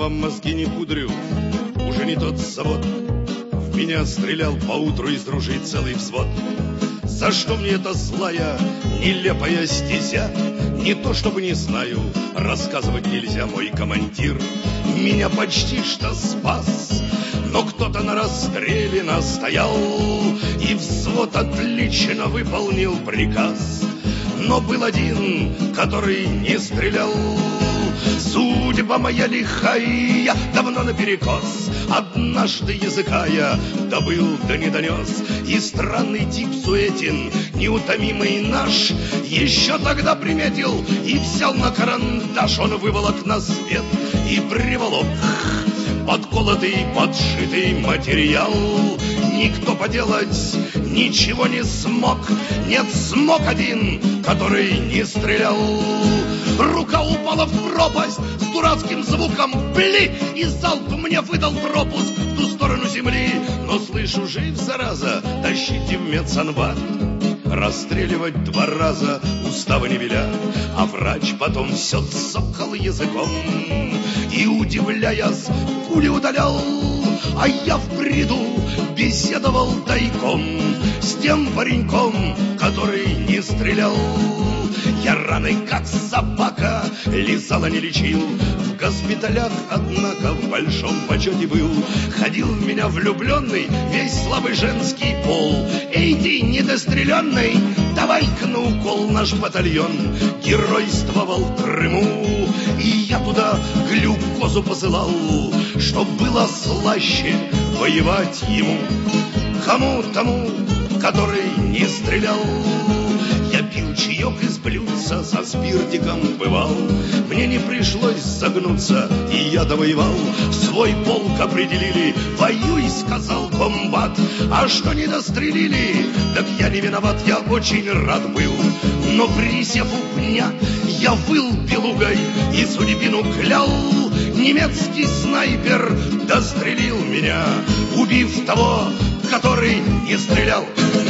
вам мозги не пудрю, уже не тот завод. В меня стрелял поутру из ружей целый взвод. За что мне эта злая, нелепая стезя? Не то чтобы не знаю, рассказывать нельзя. Мой командир меня почти что спас, но кто-то на расстреле настоял, и взвод отлично выполнил приказ. Но был один, который не стрелял. Судьба моя лихая, давно наперекос. Однажды языка я добыл, да не донес. И странный тип Суетин, неутомимый наш, еще тогда приметил и взял на карандаш. Он выволок на свет и приволок подколотый, подшитый материал. Никто поделать ничего не смог. Нет, смог один, который не стрелял. Рука упала в пропасть с дурацким звуком «бли», и залп мне выдал пропуск в ту сторону земли. Но слышу, жив, зараза, тащите в медсанбат. Расстреливать 2 раза устава не велят. А врач потом все цокал языком и, удивляясь, пули удалял. А я в бреду беседовал тайком с тем пареньком, который не стрелял. Я раны, как собака, лизал, а не лечил. В госпиталях, однако, в большом почете был. Ходил в меня влюбленный весь слабый женский пол. Эй, ты недостреленный, давай-ка на укол. Наш батальон геройствовал в Крыму, и я туда глюкозу посылал, чтоб было слаще воевать ему. Кому тому, который не стрелял. Я пил чаек из блюдца, со спиртиком бывал. Мне не пришлось загнуться, и я довоевал. В свой полк определили, воюй, сказал комбат. А что не дострелили, так я не виноват, я очень рад был. Но присев у пня, я выл белугой и судьбину клял. Немецкий снайпер дострелил меня, убив того, который не стрелял.